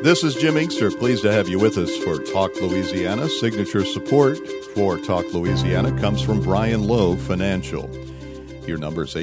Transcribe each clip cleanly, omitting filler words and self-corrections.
This is Jim Inkster. Pleased to have you with us for Talk Louisiana. Signature support for Talk Louisiana comes from Brian Lowe Financial. Your number is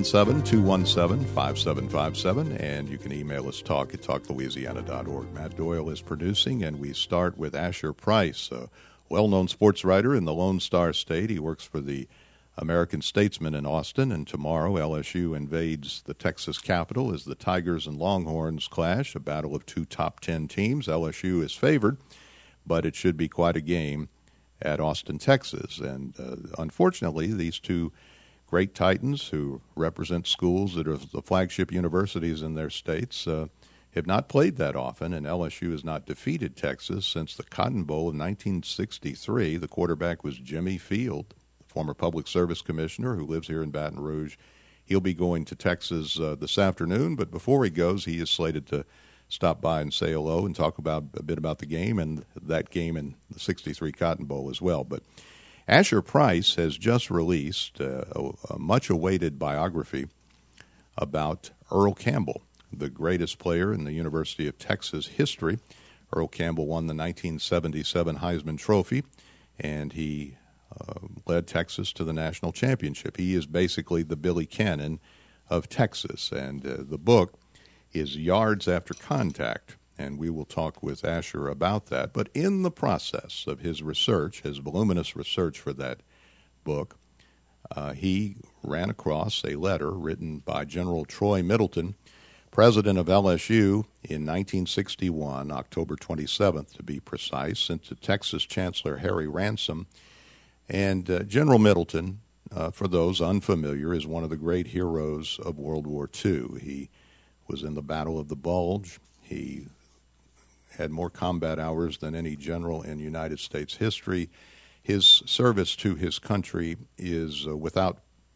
877-217-5757, and you can email us talk@talklouisiana.org. Matt Doyle is producing, and we start with Asher Price, a well-known sports writer in the Lone Star State. He works for the American Statesman in Austin, and tomorrow LSU invades the Texas Capitol as the Tigers and Longhorns clash, a battle of two top 10 teams. LSU is favored, but it should be quite a game at Austin, Texas. And unfortunately, these two great Titans who represent schools that are the flagship universities in their states have not played that often, and LSU has not defeated Texas since the Cotton Bowl in 1963. The quarterback was Jimmy Field, former public service commissioner who lives here in Baton Rouge. He'll be going to Texas this afternoon, but before he goes, he is slated to stop by and say hello and talk about a bit about the game and that game in the 63 Cotton Bowl as well. But Asher Price has just released a much-awaited biography about Earl Campbell, the greatest player in the University of Texas history. Earl Campbell won the 1977 Heisman Trophy, and he led Texas to the national championship. He is basically the Billy Cannon of Texas, and the book is Yards After Contact, and we will talk with Asher about that. But in the process of his research, his voluminous research for that book, he ran across a letter written by General Troy Middleton, president of LSU, in 1961, October 27th to be precise, sent to Texas Chancellor Harry Ransom. And General Middleton, for those unfamiliar, is one of the great heroes of World War II. He was in the Battle of the Bulge. He had more combat hours than any general in United States history. His service to his country is without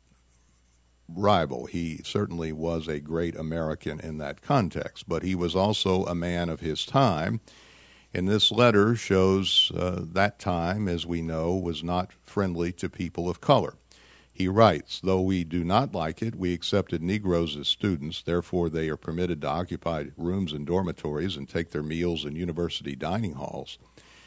rival. He certainly was a great American in that context, but he was also a man of his time. And this letter shows that time, as we know, was not friendly to people of color. He writes, "Though we do not like it, we accepted Negroes as students. Therefore, they are permitted to occupy rooms in dormitories and take their meals in university dining halls.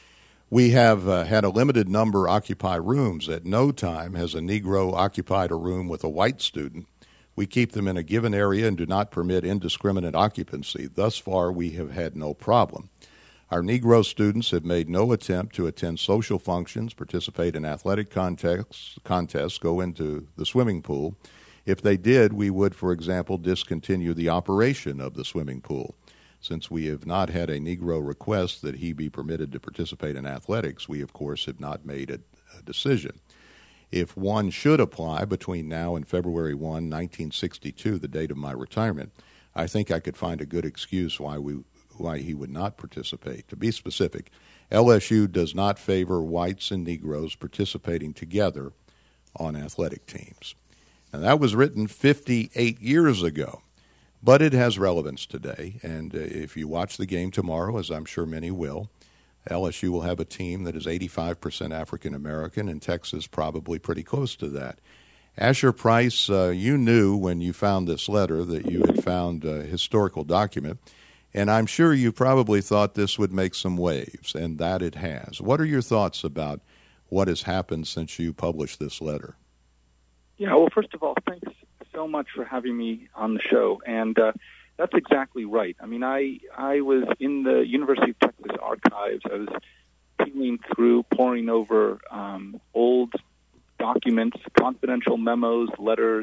We have had a limited number occupy rooms. At no time has a Negro occupied a room with a white student. We keep them in a given area and do not permit indiscriminate occupancy. Thus far, we have had no problem. Our Negro students have made no attempt to attend social functions, participate in athletic contests, go into the swimming pool. If they did, we would, for example, discontinue the operation of the swimming pool. Since we have not had a Negro request that he be permitted to participate in athletics, we, of course, have not made a decision. If one should apply between now and February 1, 1962, the date of my retirement, I think I could find a good excuse why he would not participate. To be specific, LSU does not favor whites and Negroes participating together on athletic teams." Now, that was written 58 years ago, but it has relevance today. And if you watch the game tomorrow, as I'm sure many will, LSU will have a team that is 85% African American, and Texas probably pretty close to that. Asher Price, you knew when you found this letter that you had found a historical document. And I'm sure you probably thought this would make some waves, and that it has. What are your thoughts about what has happened since you published this letter? Yeah, well, first of all, thanks so much for having me on the show. And that's exactly right. I mean, I was in the University of Texas archives. I was peeling through, poring over old documents, confidential memos, letters,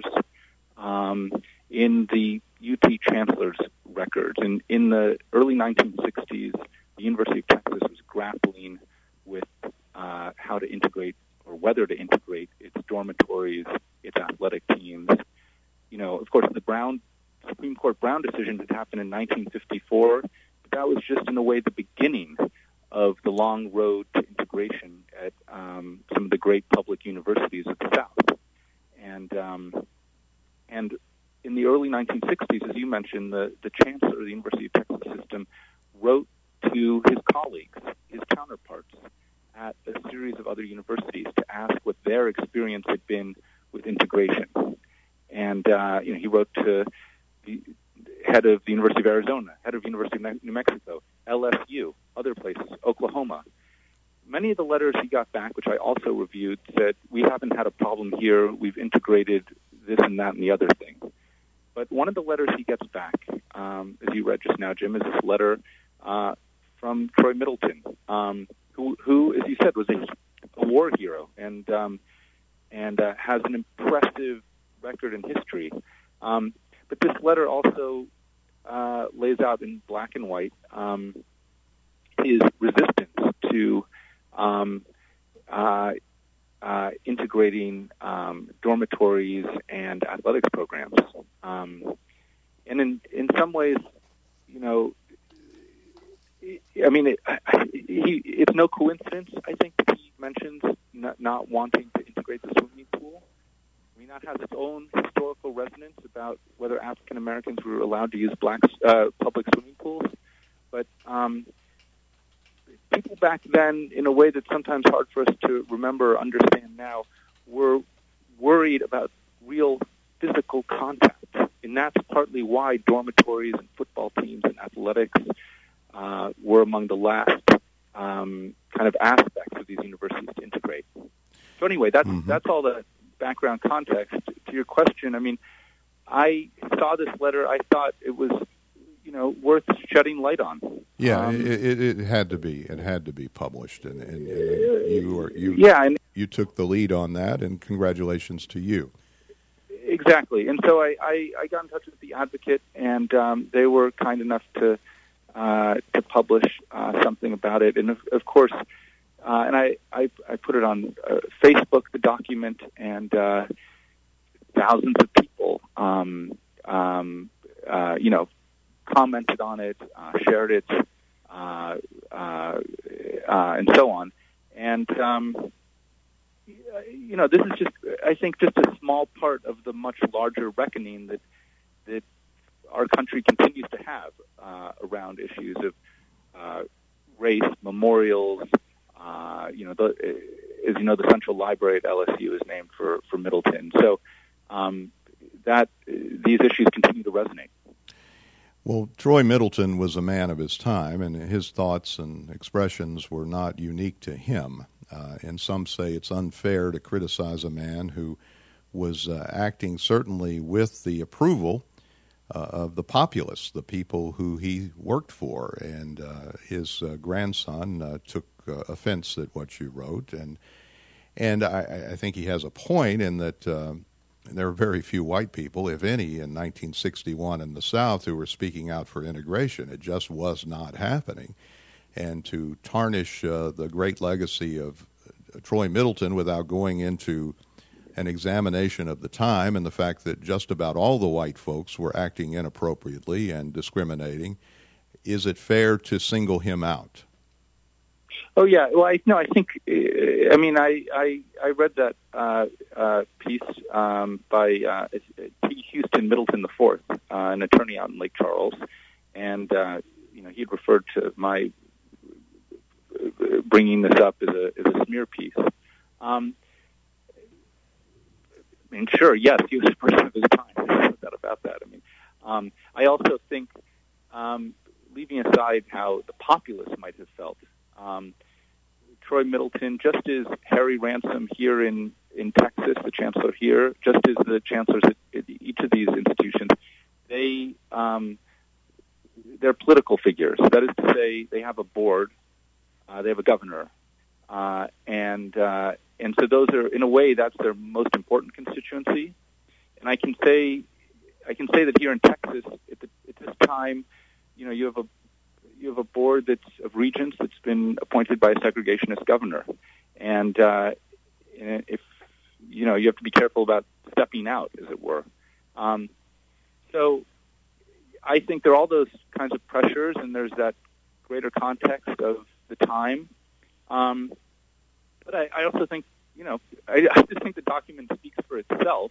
in the UT Chancellor's records. And in the early 1960s, the University of Texas was grappling with how to integrate or whether to integrate its dormitories, its athletic teams. You know, of course, the Supreme Court Brown decision had happened in 1954, but that was just in a way the beginning of the long road to integration at some of the great public universities of the South. And in the early 1960s, as you mentioned, the chancellor of the University of Texas system wrote to his colleagues, his counterparts, at a series of other universities to ask what their experience had been with integration. And he wrote to the head of the University of Arizona, head of University of New Mexico, LSU, other places, Oklahoma. Many of the letters he got back, which I also reviewed, said, we haven't had a problem here. We've integrated this and that and the other thing. But one of the letters he gets back, as you read just now, Jim, is this letter from Troy Middleton, who, as you said, was a war hero and has an impressive record in history. But this letter also lays out in black and white his resistance to integrating dormitories and athletics programs. And in some ways, you know, I mean, it's no coincidence, I think, that he mentions not wanting to integrate the swimming pool. I mean, that has its own historical resonance about whether African Americans were allowed to use public swimming pools. But people back then, in a way that's sometimes hard for us to remember or understand now, were worried about real physical contact. And that's partly why dormitories and football teams and athletics were among the last kind of aspects of these universities to integrate. So anyway, that's all the background context. To your question, I mean, I saw this letter. I thought it was, you know, worth shedding light on. Yeah, it had to be. It had to be published, and you took the lead on that, and congratulations to you. Exactly, and so I got in touch with the Advocate, and they were kind enough to publish something about it, and of course, and I put it on Facebook, the document, and thousands of people, you know, commented on it, shared it, and so on. And, you know, this is just, I think, just a small part of the much larger reckoning that our country continues to have around issues of race, memorials. You know, as you know, the Central Library at LSU is named for Middleton. So that these issues continue to resonate. Well, Troy Middleton was a man of his time, and his thoughts and expressions were not unique to him. And some say it's unfair to criticize a man who was acting certainly with the approval of the populace, the people who he worked for. And his grandson took offense at what you wrote. And I think he has a point in that there are very few white people, if any, in 1961 in the South who were speaking out for integration. It just was not happening. And to tarnish the great legacy of Troy Middleton without going into an examination of the time and the fact that just about all the white folks were acting inappropriately and discriminating, is it fair to single him out? Oh yeah, well, I think. I mean, I read that piece by T. Houston Middleton IV, an attorney out in Lake Charles, and you know, he had referred to my bringing this up as a smear piece. I mean, sure, yes, he was a person of his time. There's no doubt about that. I mean, I also think, leaving aside how the populace might have felt. Troy Middleton, just as Harry Ransom here in Texas, the chancellor here, just as the chancellors at each of these institutions, they're political figures. That is to say, they have a board, they have a governor, and so those are, in a way, that's their most important constituency. And I can say that here in Texas, at this time, you know, you have a board of regents that's been appointed by a segregationist governor, and if you know, you have to be careful about stepping out, as it were. So I think there are all those kinds of pressures, and there's that greater context of the time. But I also think, you know, I just think the document speaks for itself.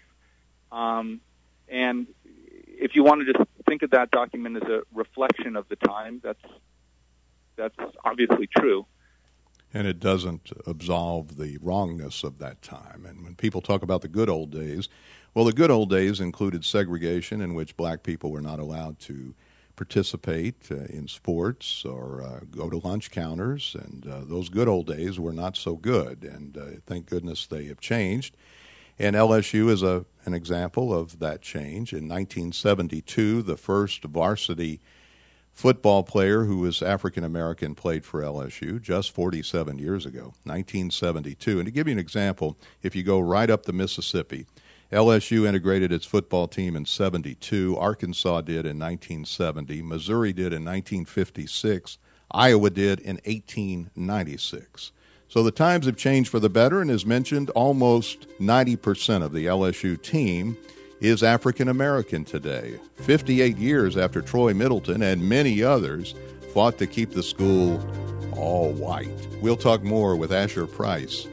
And if you want to just think of that document as a reflection of the time, that's obviously true. And it doesn't absolve the wrongness of that time. And when people talk about the good old days, Well, the good old days included segregation, in which black people were not allowed to participate in sports or go to lunch counters, and those good old days were not so good, and thank goodness they have changed. And LSU is an example of that change. In 1972, the first varsity football player who was African-American played for LSU, just 47 years ago, 1972. And to give you an example, if you go right up the Mississippi, LSU integrated its football team in 72, Arkansas did in 1970, Missouri did in 1956, Iowa did in 1896. So the times have changed for the better, and as mentioned, almost 90% of the LSU team is African-American today, 58 years after Troy Middleton and many others fought to keep the school all white. We'll talk more with Asher Price,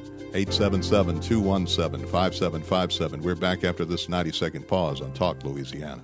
877-217-5757. We're back after this 90-second pause on Talk Louisiana.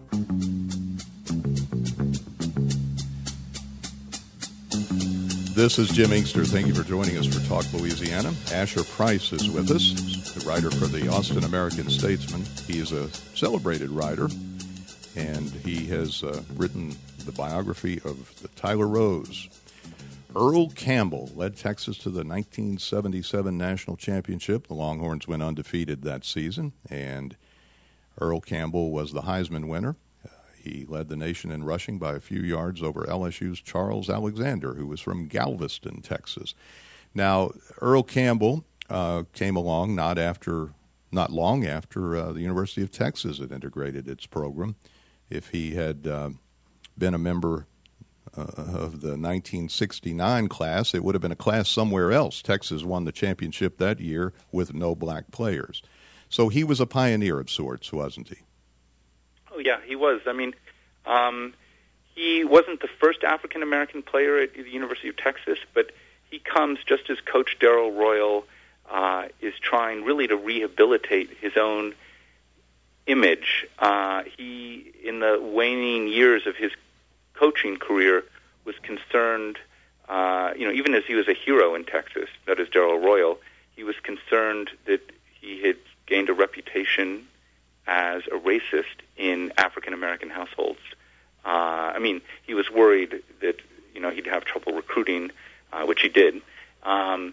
This is Jim Inkster. Thank you for joining us for Talk Louisiana. Asher Price is with us, the writer for the Austin American-Statesman. He is a celebrated writer, and he has written the biography of the Tyler Rose. Earl Campbell led Texas to the 1977 national championship. The Longhorns went undefeated that season, and Earl Campbell was the Heisman winner. He led the nation in rushing by a few yards over LSU's Charles Alexander, who was from Galveston, Texas. Now, Earl Campbell came along not long after the University of Texas had integrated its program. If he had been a member of the 1969 class, it would have been a class somewhere else. Texas won the championship that year with no black players. So he was a pioneer of sorts, wasn't he? Oh, yeah, he was. I mean, he wasn't the first African-American player at the University of Texas, but he comes just as Coach Darrell Royal is trying really to rehabilitate his own image. He, in the waning years of his coaching career, was concerned, even as he was a hero in Texas, that is Darrell Royal, he was concerned that he had gained a reputation as a racist in African-American households. He was worried that, he'd have trouble recruiting, which he did. And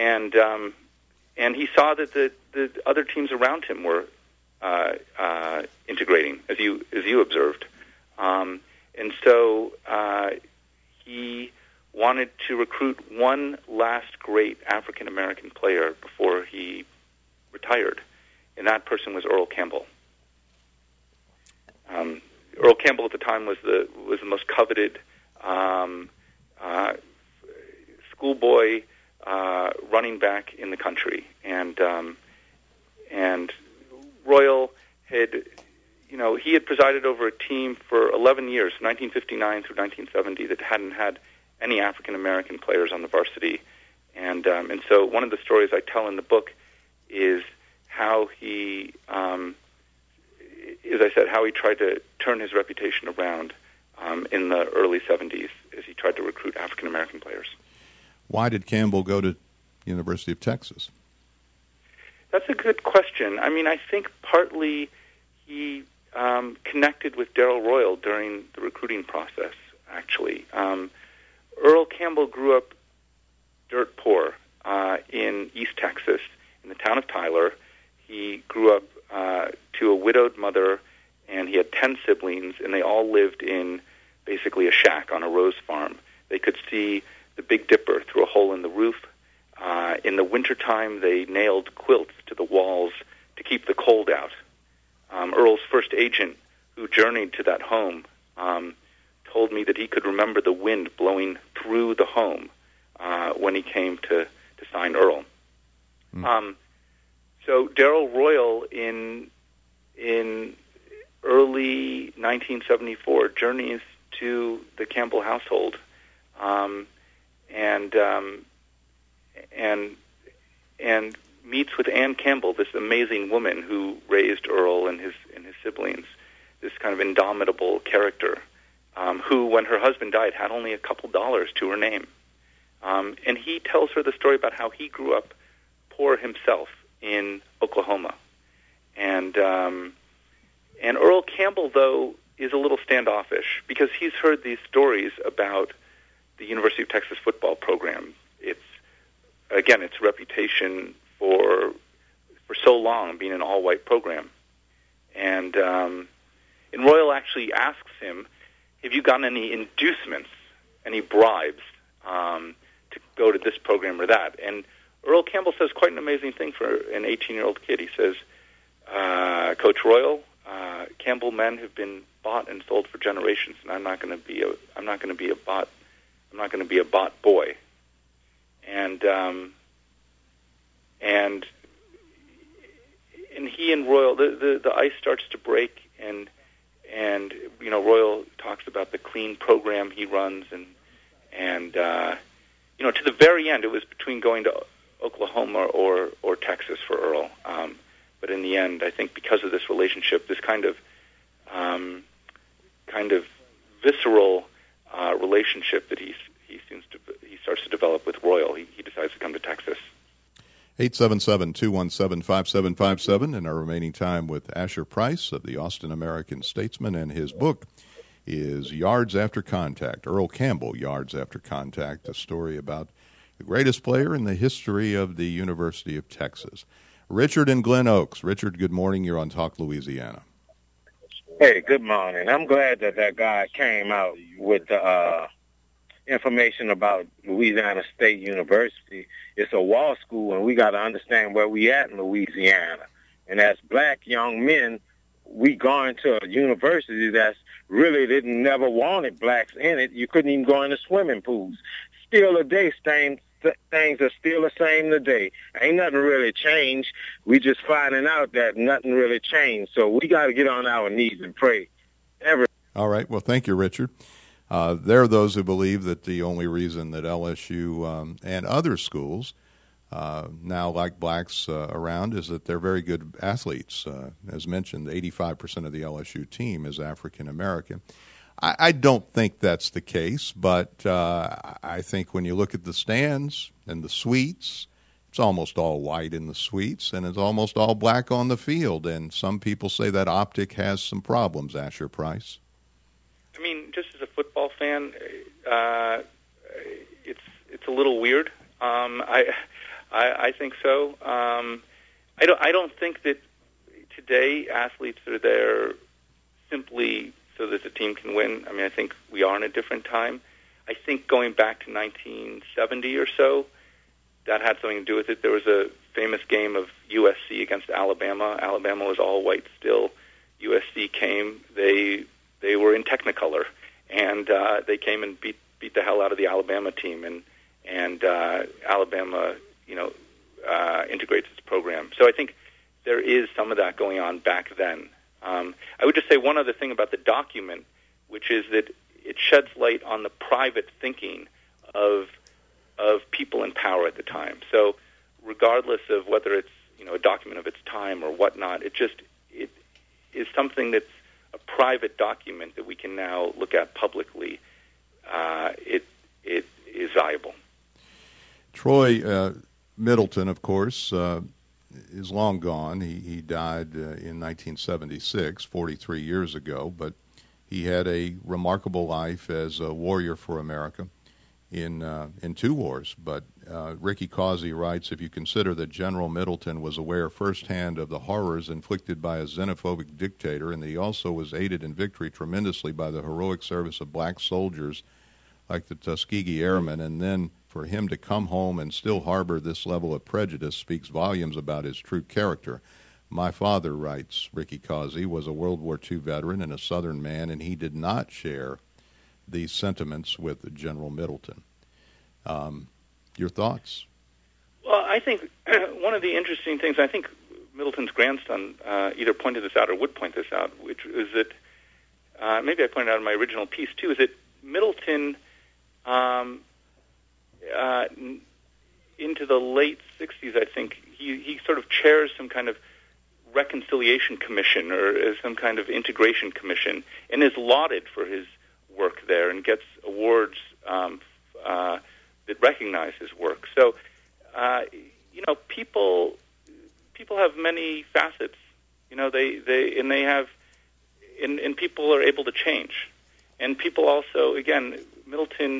he saw that the other teams around him were integrating, as you observed. And so he wanted to recruit one last great African-American player before he retired, and that person was Earl Campbell. Earl Campbell at the time was the most coveted schoolboy running back in the country, and Royal had. He had presided over a team for 11 years, 1959 through 1970, that hadn't had any African-American players on the varsity. And so one of the stories I tell in the book is how he, as I said, how he tried to turn his reputation around in the early 70s as he tried to recruit African-American players. Why did Campbell go to University of Texas? That's a good question. I think partly he connected with Darrell Royal during the recruiting process, actually. Earl Campbell grew up dirt poor in East Texas, in the town of Tyler. He grew up to a widowed mother, and he had 10 siblings, and they all lived in basically a shack on a rose farm. They could see the Big Dipper through a hole in the roof. In the wintertime, they nailed quilts to the walls to keep the cold out. Earl's first agent, who journeyed to that home, told me that he could remember the wind blowing through the home when he came to sign Earl. So Darrell Royal, in early 1974, journeys to the Campbell household, and meets with Ann Campbell, this amazing woman who raised Earl and his siblings, this kind of indomitable character, who, when her husband died, had only a couple dollars to her name. And he tells her the story about how he grew up poor himself in Oklahoma. And And Earl Campbell, though, is a little standoffish because he's heard these stories about the University of Texas football program. Its reputation for so long being an all-white program. And Royal actually asks him, have you gotten any inducements, any bribes to go to this program or that? And Earl Campbell says quite an amazing thing for an 18-year-old kid. He says, Coach Royal, Campbell men have been bought and sold for generations, and I'm not going to be a bought boy. And he and Royal, the ice starts to break, and Royal talks about the clean program he runs, and to the very end, it was between going to Oklahoma or Texas for Earl. But in the end, I think because of this relationship, this kind of visceral relationship that he starts to develop with Royal, he decides to come to Texas. 877-217-5757 in our remaining time with Asher Price of the Austin American-Statesman, and his book is Yards After Contact, Earl Campbell, Yards After Contact, a story about the greatest player in the history of the University of Texas. Richard in Glen Oaks. Richard, good morning. You're on Talk Louisiana. Hey, good morning. I'm glad that guy came out with the information about Louisiana State University. It's a wall school, and we got to understand where we at in Louisiana. And as black young men, we going to a university that's really never wanted blacks in it. You couldn't even go in the swimming pools. Still today, things are still the same today. Ain't nothing really changed. We just finding out that nothing really changed. So we got to get on our knees and pray. All right. Well, thank you, Richard. There are those who believe that the only reason that LSU and other schools now like blacks around is that they're very good athletes. As mentioned, 85% of the LSU team is African American. I don't think that's the case, but I think when you look at the stands and the suites, it's almost all white in the suites, and it's almost all black on the field. And some people say that optic has some problems, Asher Price. I mean, just as a football fan, it's a little weird. I think so. I don't think that today athletes are there simply so that the team can win. I mean, I think we are in a different time. I think going back to 1970 or so, that had something to do with it. There was a famous game of USC against Alabama. Alabama was all white still. USC came. They were in Technicolor, and they came and beat the hell out of the Alabama team, and Alabama, integrates its program. So I think there is some of that going on back then. I would just say one other thing about the document, which is that it sheds light on the private thinking of people in power at the time. So regardless of whether it's a document of its time or whatnot, it is something that's a private document that we can now look at publicly. It is valuable. Troy Middleton, of course, is long gone. He died in 1976, 43 years ago, but he had a remarkable life as a warrior for America in two wars. But Ricky Causey writes, if you consider that General Middleton was aware firsthand of the horrors inflicted by a xenophobic dictator, and that he also was aided in victory tremendously by the heroic service of black soldiers like the Tuskegee Airmen, and then for him to come home and still harbor this level of prejudice speaks volumes about his true character. My father, writes Ricky Causey, was a World War II veteran and a Southern man, and he did not share these sentiments with General Middleton. Your thoughts? Well, I think one of the interesting things, I think Middleton's grandson either pointed this out or would point this out, which is that, maybe I pointed out in my original piece too, is that Middleton, into the late 60s, I think, he sort of chairs some kind of reconciliation commission or some kind of integration commission and is lauded for his work there and gets awards that recognize his work. So, people have many facets. They have and people are able to change. And people also, again, Middleton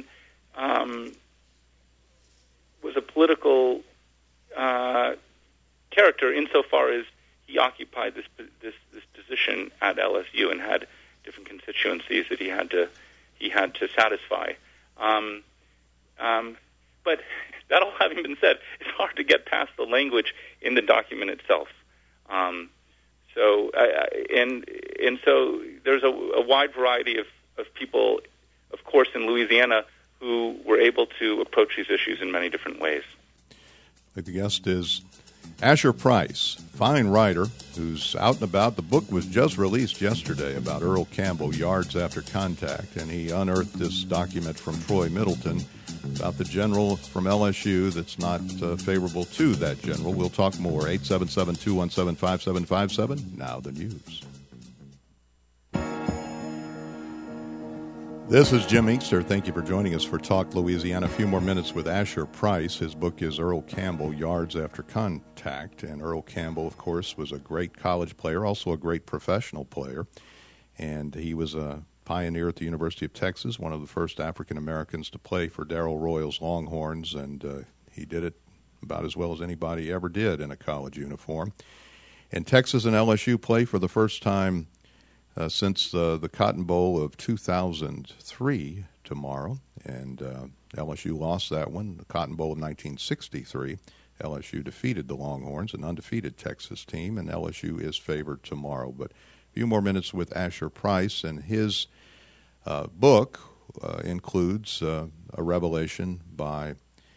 was a political character insofar as he occupied this position at LSU and had different constituencies that he had to satisfy. But that all having been said, it's hard to get past the language in the document itself. So there's a wide variety of people, of course, in Louisiana who were able to approach these issues in many different ways. The guest is Asher Price, fine writer who's out and about. The book was just released yesterday about Earl Campbell, Yards After Contact, and he unearthed this document from Troy Middleton about the general from LSU that's not favorable to that general. We'll talk more. 877-217-5757. Now the news. This is Jim Inkster. Thank you for joining us for Talk Louisiana. A few more minutes with Asher Price. His book is Earl Campbell, Yards After Contact. And Earl Campbell, of course, was a great college player, also a great professional player. And he was a pioneer at the University of Texas, one of the first African-Americans to play for Darrell Royals Longhorns. And he did it about as well as anybody ever did in a college uniform. And Texas and LSU play for the first time since the Cotton Bowl of 2003 tomorrow, and LSU lost that one. The Cotton Bowl of 1963, LSU defeated the Longhorns, an undefeated Texas team, and LSU is favored tomorrow. But a few more minutes with Asher Price, and his book includes a revelation by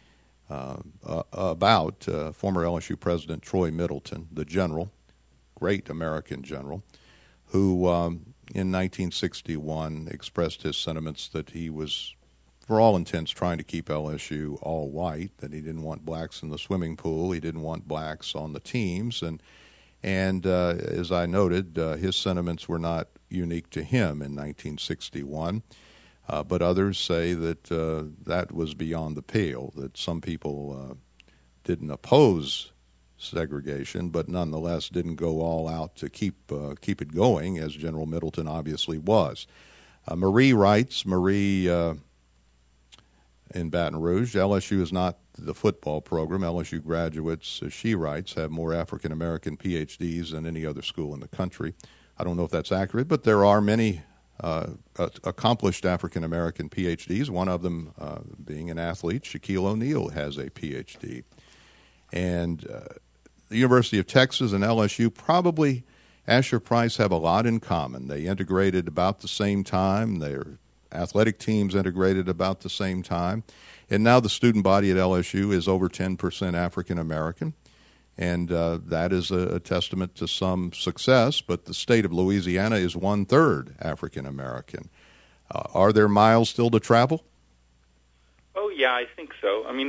about former LSU President Troy Middleton, the general, great American general, who in 1961 expressed his sentiments that he was, for all intents, trying to keep LSU all white, that he didn't want blacks in the swimming pool, he didn't want blacks on the teams, and as I noted, his sentiments were not unique to him in 1961, but others say that that was beyond the pale, that some people didn't oppose segregation, but nonetheless didn't go all out to keep it going, as General Middleton obviously was. Marie writes, in Baton Rouge, LSU is not the football program. LSU graduates, as she writes, have more African-American PhDs than any other school in the country. I don't know if that's accurate, but there are many accomplished African-American PhDs, one of them being an athlete. Shaquille O'Neal has a PhD. And the University of Texas and LSU probably, Asher Price, have a lot in common. They integrated about the same time. Their athletic teams integrated about the same time. And now the student body at LSU is over 10% African-American. And that is a testament to some success, but the state of Louisiana is 1/3 African-American. Are there miles still to travel? Oh, yeah, I think so. I mean,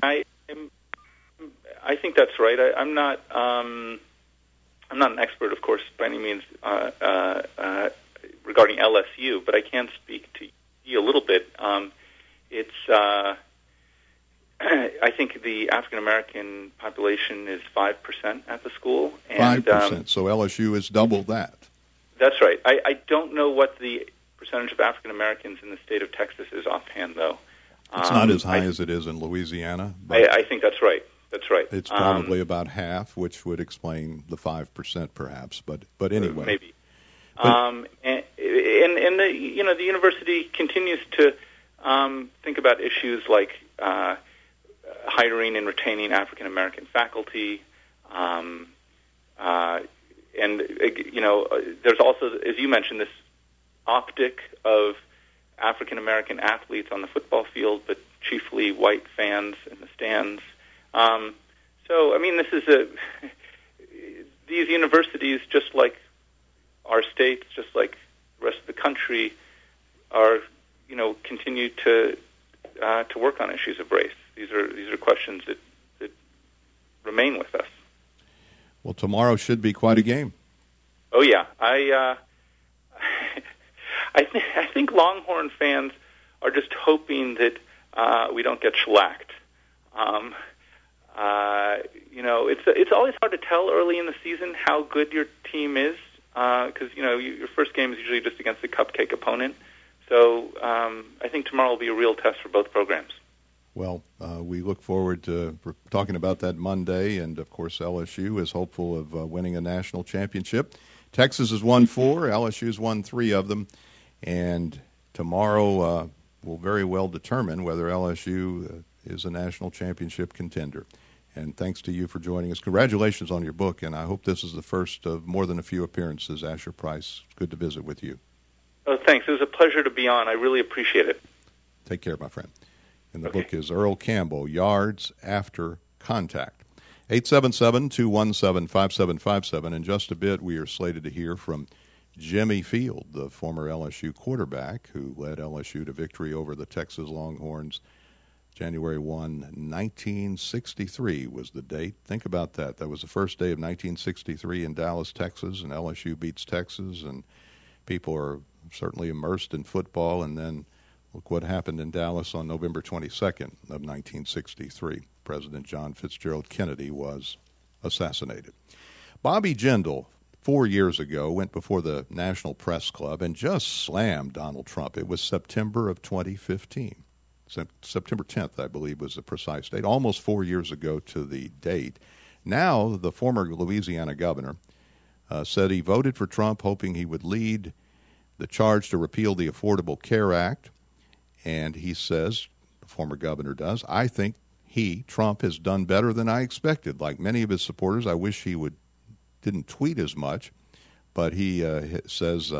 I think that's right. I'm not an expert, of course, by any means regarding LSU, but I can speak to you a little bit. I think the African American population is 5% at the school. And, 5%. So LSU is double that. That's right. I don't know what the percentage of African Americans in the state of Texas is offhand, though. It's not as high as it is in Louisiana. But I think that's right. That's right. It's probably about half, which would explain the 5%, perhaps. But anyway, maybe. And the university continues to think about issues like hiring and retaining African American faculty, and there's also, as you mentioned, this optic of African American athletes on the football field, but chiefly white fans in the stands. So, I mean, these universities, just like our states, just like the rest of the country, are, continue to work on issues of race. These are questions that remain with us. Well, tomorrow should be quite a game. Oh yeah, I think Longhorn fans are just hoping that we don't get shellacked. It's always hard to tell early in the season how good your team is. because your first game is usually just against a cupcake opponent. So I think tomorrow will be a real test for both programs. Well, we look forward to talking about that Monday, and of course LSU is hopeful of winning a national championship. Texas has won 4, LSU's won 3 of them, and tomorrow will very well determine whether LSU is a national championship contender. And thanks to you for joining us. Congratulations on your book, and I hope this is the first of more than a few appearances. Asher Price, it's good to visit with you. Oh, thanks. It was a pleasure to be on. I really appreciate it. Take care, my friend. And the book is Earl Campbell, Yards After Contact. 877-217-5757. In just a bit, we are slated to hear from Jimmy Field, the former LSU quarterback who led LSU to victory over the Texas Longhorns. January 1, 1963 was the date. Think about that. That was the first day of 1963 in Dallas, Texas, and LSU beats Texas, and people are certainly immersed in football. And then look what happened in Dallas on November 22nd of 1963. President John Fitzgerald Kennedy was assassinated. Bobby Jindal, 4 years ago, went before the National Press Club and just slammed Donald Trump. It was September of 2015. September 10th, I believe, was the precise date, almost 4 years ago to the date. Now, the former Louisiana governor said he voted for Trump hoping he would lead the charge to repeal the Affordable Care Act. And he says, the former governor does, I think Trump, has done better than I expected. Like many of his supporters, I wish he didn't tweet as much, but he says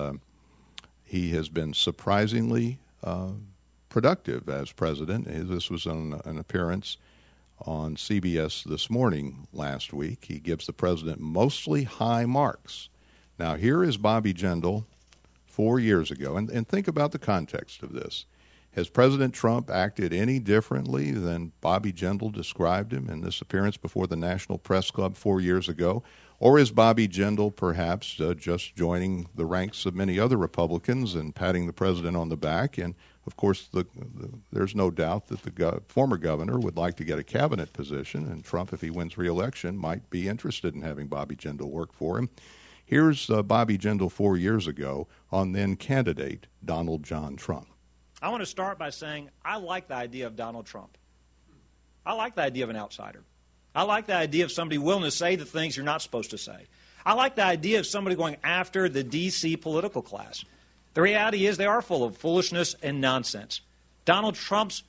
he has been surprisingly productive as president. This was on an appearance on CBS This Morning last week. He gives the president mostly high marks. Now, here is Bobby Jindal 4 years ago, and think about the context of this. Has President Trump acted any differently than Bobby Jindal described him in this appearance before the National Press Club 4 years ago? Or is Bobby Jindal perhaps just joining the ranks of many other Republicans and patting the president on the back? And, of course, there's no doubt that the former governor would like to get a cabinet position, and Trump, if he wins re-election, might be interested in having Bobby Jindal work for him. Here's Bobby Jindal 4 years ago on then-candidate Donald John Trump. I want to start by saying I like the idea of Donald Trump. I like the idea of an outsider. I like the idea of somebody willing to say the things you're not supposed to say. I like the idea of somebody going after the D.C. political class. The reality is they are full of foolishness and nonsense. Donald Trump's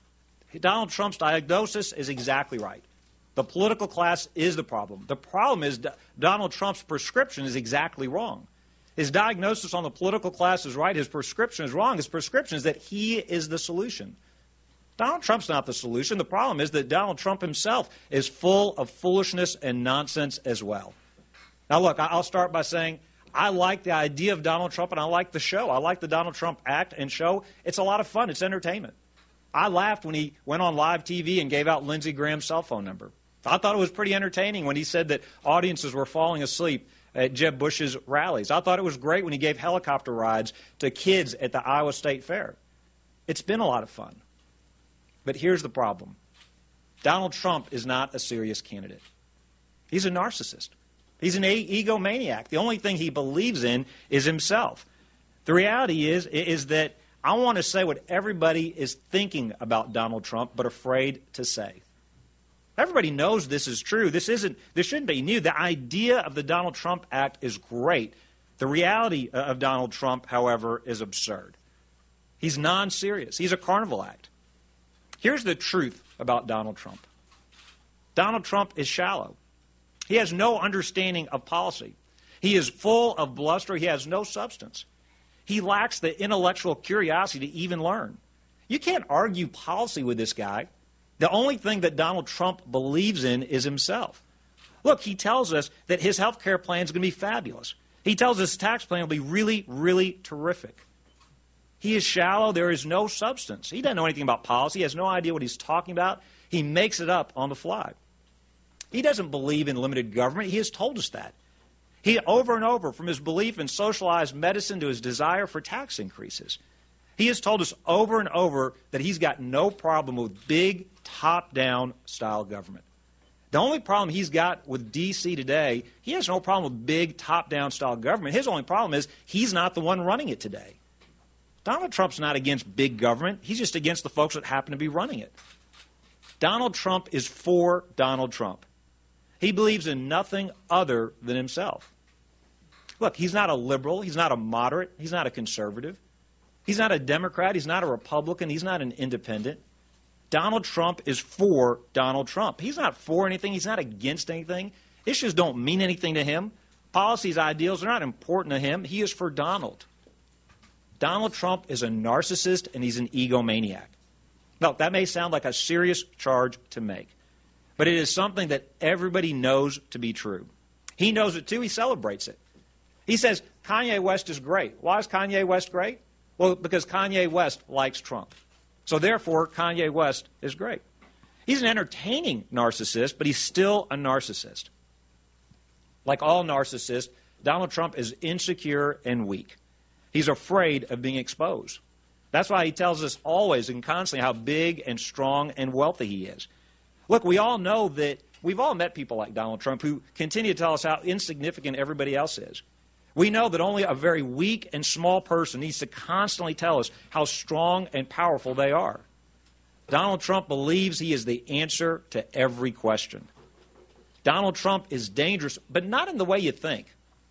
diagnosis is exactly right. The political class is the problem. The problem is Donald Trump's prescription is exactly wrong. His diagnosis on the political class is right. His prescription is wrong. His prescription is that he is the solution. Donald Trump's not the solution. The problem is that Donald Trump himself is full of foolishness and nonsense as well. Now, look, I'll start by saying I like the idea of Donald Trump, and I like the show. I like the Donald Trump act and show. It's a lot of fun. It's entertainment. I laughed when he went on live TV and gave out Lindsey Graham's cell phone number. I thought it was pretty entertaining when he said that audiences were falling asleep at Jeb Bush's rallies. I thought it was great when he gave helicopter rides to kids at the Iowa State Fair. It's been a lot of fun. But here's the problem. Donald Trump is not a serious candidate. He's a narcissist. He's an egomaniac. The only thing he believes in is himself. The reality is that I want to say what everybody is thinking about Donald Trump but afraid to say. Everybody knows this is true. This shouldn't be new. The idea of the Donald Trump Act is great. The reality of Donald Trump, however, is absurd. He's non-serious. He's a carnival act. Here's the truth about Donald Trump. Donald Trump is shallow. He has no understanding of policy. He is full of bluster. He has no substance. He lacks the intellectual curiosity to even learn. You can't argue policy with this guy. The only thing that Donald Trump believes in is himself. Look, he tells us that his health care plan is going to be fabulous. He tells us his tax plan will be really, really terrific. He is shallow. There is no substance. He doesn't know anything about policy. He has no idea what he's talking about. He makes it up on the fly. He doesn't believe in limited government. He has told us that. He, over and over, from his belief in socialized medicine to his desire for tax increases, he has told us over and over that he's got no problem with big, top-down style government. The only problem he's got with D.C. today, he has no problem with big top-down style government. His only problem is he's not the one running it today. Donald Trump's not against big government. He's just against the folks that happen to be running it. Donald Trump is for Donald Trump. He believes in nothing other than himself. Look, he's not a liberal. He's not a moderate. He's not a conservative. He's not a Democrat. He's not a Republican. He's not an independent. Donald Trump is for Donald Trump. He's not for anything. He's not against anything. Issues don't mean anything to him. Policies, ideals are not important to him. He is for Donald. Donald Trump is a narcissist and he's an egomaniac. Now, that may sound like a serious charge to make, but it is something that everybody knows to be true. He knows it too. He celebrates it. He says Kanye West is great. Why is Kanye West great? Well, because Kanye West likes Trump. So therefore, Kanye West is great. He's an entertaining narcissist, but he's still a narcissist. Like all narcissists, Donald Trump is insecure and weak. He's afraid of being exposed. That's why he tells us always and constantly how big and strong and wealthy he is. Look, we all know that we've all met people like Donald Trump who continue to tell us how insignificant everybody else is. We know that only a very weak and small person needs to constantly tell us how strong and powerful they are. Donald Trump believes he is the answer to every question. Donald Trump is dangerous, but not in the way you think.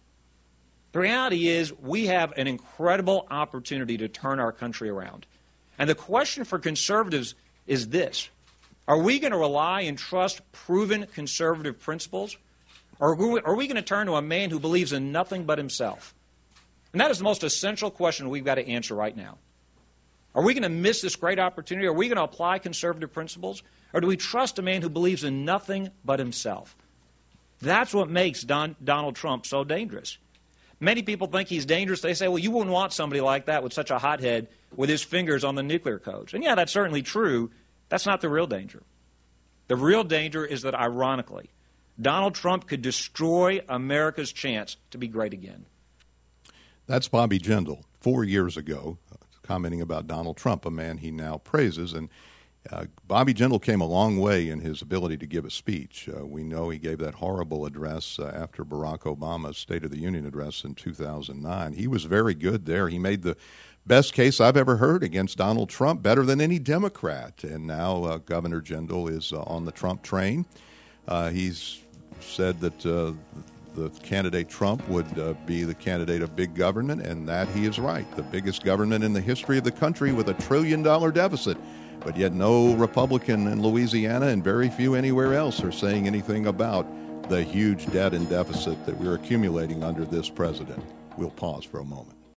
The reality is we have an incredible opportunity to turn our country around. And the question for conservatives is this: are we going to rely and trust proven conservative principles? Or are we going to turn to a man who believes in nothing but himself? And that is the most essential question we've got to answer right now. Are we going to miss this great opportunity? Are we going to apply conservative principles? Or do we trust a man who believes in nothing but himself? That's what makes Donald Trump so dangerous. Many people think he's dangerous. They say, well, you wouldn't want somebody like that with such a hothead with his fingers on the nuclear codes. And yeah, that's certainly true. That's not the real danger. The real danger is that, ironically, Donald Trump could destroy America's chance to be great again. That's Bobby Jindal 4 years ago, commenting about Donald Trump, a man he now praises. And Bobby Jindal came a long way in his ability to give a speech. We know he gave that horrible address after Barack Obama's State of the Union address in 2009. He was very good there. He made the best case I've ever heard against Donald Trump, better than any Democrat. And now Governor Jindal is on the Trump train. He's said that the candidate Trump would be the candidate of big government, and that he is right. The biggest government in the history of the country with $1 trillion deficit. But yet no Republican in Louisiana and very few anywhere else are saying anything about the huge debt and deficit that we're accumulating under this president. We'll pause for a moment.